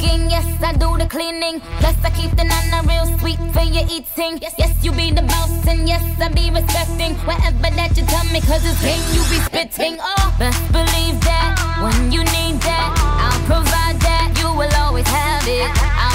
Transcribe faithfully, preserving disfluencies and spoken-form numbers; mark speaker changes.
Speaker 1: cooking, yes, I do the cleaning. Plus I keep the nana real sweet for your eating. Yes, yes, you be the boss and yes, I be respecting whatever that you tell me, cause it's game you be spitting. Oh, best believe that when you need that, I'll provide that. You will always have it. I'll